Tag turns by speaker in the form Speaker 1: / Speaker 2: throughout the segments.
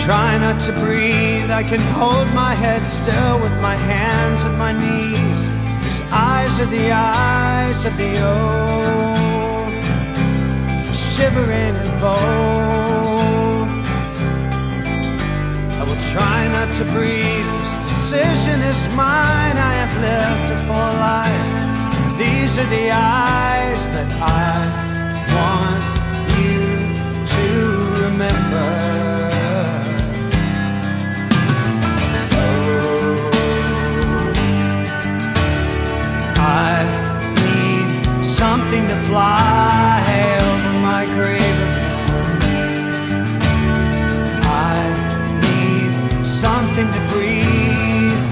Speaker 1: try not to breathe. I can hold my head still with my hands at my knees. These eyes are the eyes of the old, shivering and bold. I will try not to breathe. This decision is mine. I have lived a full life. These are the eyes that I want you to remember. I need something to fly over my grave again. I need something to breathe.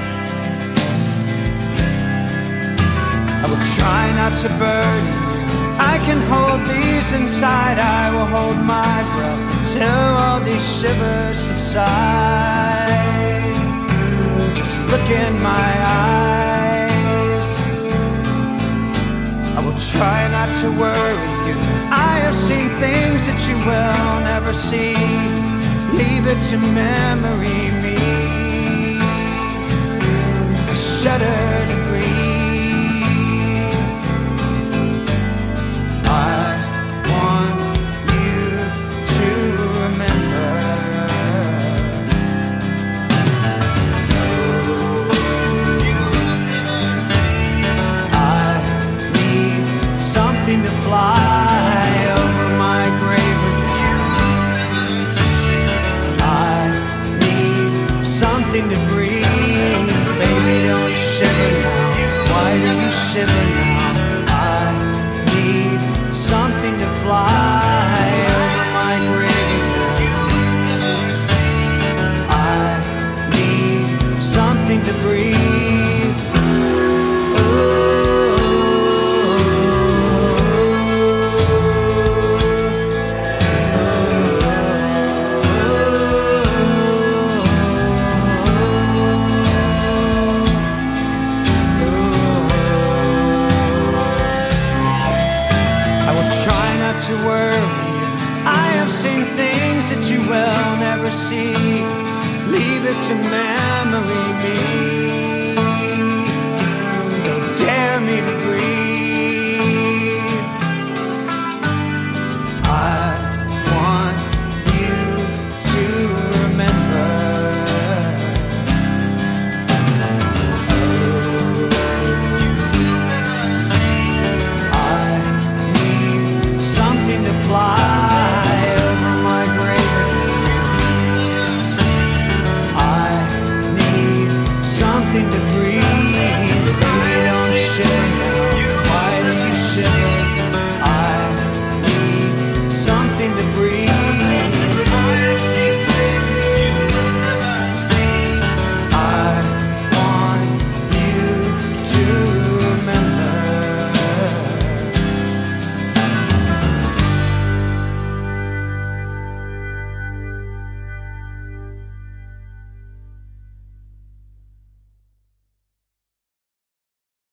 Speaker 1: I will try not to burden you. I can hold these inside. I will hold my breath until all these shivers subside. Just look in my eyes. I will try not to worry you. I have seen things that you will never see. Leave it to memory me. I shudder to breathe. I want you to remember. To fly over my grave again. I need something to breathe. Baby, don't shiver now. Why do you shiver now? I need something to fly over my grave again. I need something to breathe. To worry you. I have seen things that you will never see. Leave it to memory me.